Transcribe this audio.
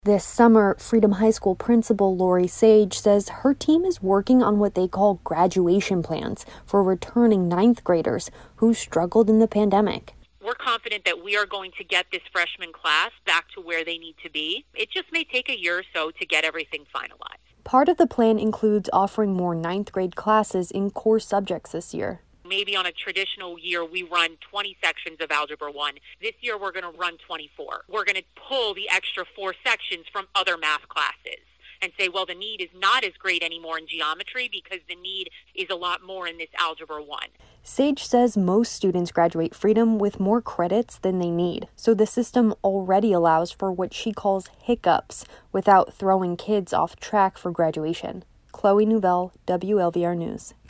This summer, Freedom High School principal Lori Sage says her team is working on what they call graduation plans for returning ninth graders who struggled in the pandemic. We're confident that we are going to get this freshman class back to where they need to be. It just may take a year or so to get everything finalized. Part of the plan includes offering more ninth grade classes in core subjects this year. Maybe on a traditional year, we run 20 sections of Algebra 1. This year, we're going to run 24. We're going to pull the extra 4 sections from other math classes and say, well, the need is not as great anymore in geometry because the need is a lot more in this Algebra 1. Sage says most students graduate Freedom with more credits than they need, so the system already allows for what she calls hiccups without throwing kids off track for graduation. Chloe Nouvelle, WLVR News.